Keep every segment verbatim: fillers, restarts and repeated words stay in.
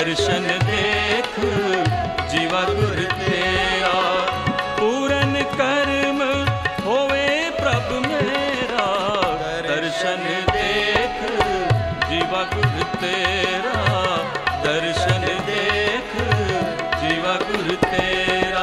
दर्शन देख जीवा गुर तेरा। पूरन कर्म होवे प्रभ मेरा, दर्शन देख जीवा गुर तेरा, दर्शन देख जीवा गुर तेरा।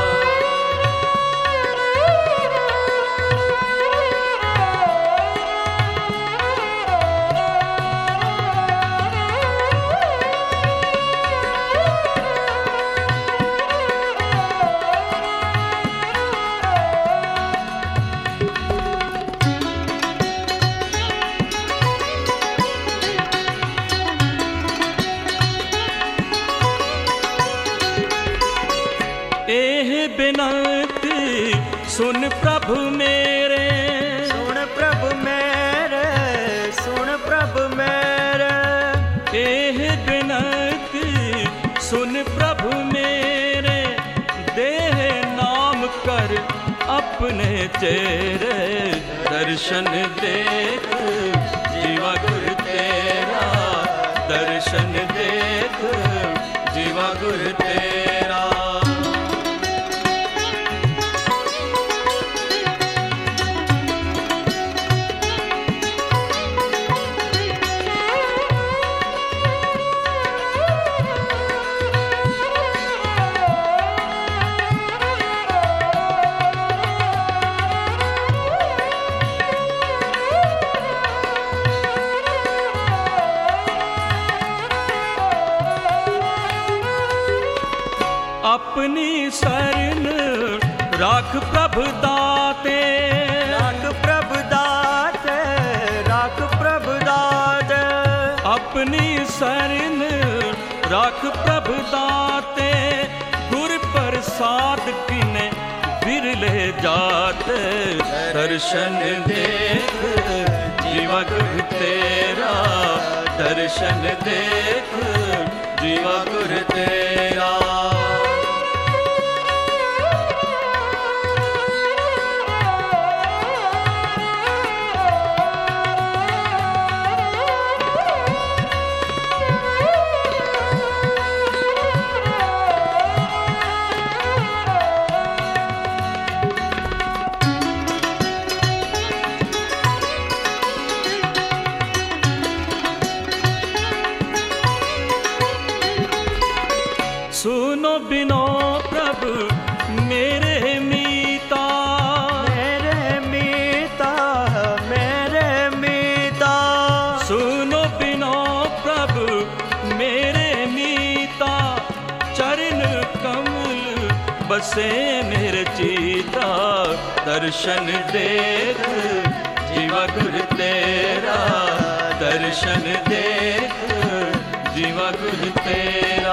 एह बिनती सुन प्रभु मेरे, सुन प्रभु मेरे, सुन प्रभु मेरे। एह बिनती सुन प्रभु मेरे, देह नाम कर अपने चेहरे, दर्शन देख जीवा गुर तेरा, दर्शन देख जीवा गुर तेरा। अपनी शरण राख प्रभु दाते, राख प्रभु दाते, राख प्रभु दाते। अपनी शरण राख प्रभु दाते, गुर प्रसाद किने बिरले जाते, दर्शन देख जीवा गुर तेरा, दर्शन देख जीवा गुर तेरा। सुनो बिनो प्रभु मेरे मीता, मेरे मीता, मेरे मीता। सुनो बिनो प्रभु मेरे मीता, चरण कमल बसे मेरे चीता, दर्शन देख जीवा गुर तेरा, दर्शन देख जीवा गुर तेरा।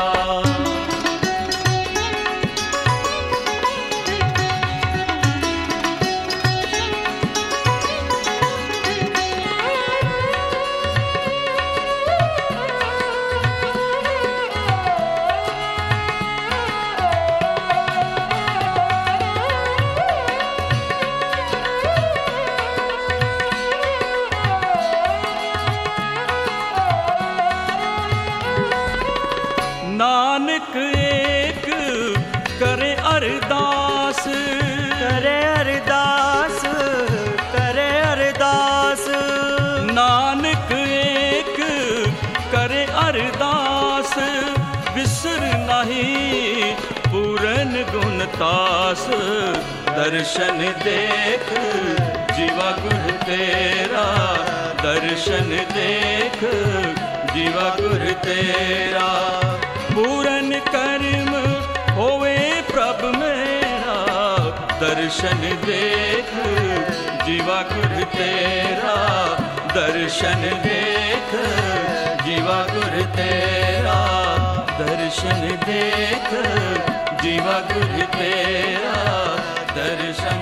नानक एक करे अरदास, करे अरदास, करे अरदास। नानक एक करे अरदास, बिसर नहीं पूरन गुणतास, दर्शन देख जीवा गुर तेरा, दर्शन देख जीवा गुर तेरा। पूरन कर्म होवे प्रभ मेरा, दर्शन देख जीवा गुर तेरा, दर्शन देख जीवा गुर तेरा, दर्शन देख जीवा गुर तेरा, दर्शन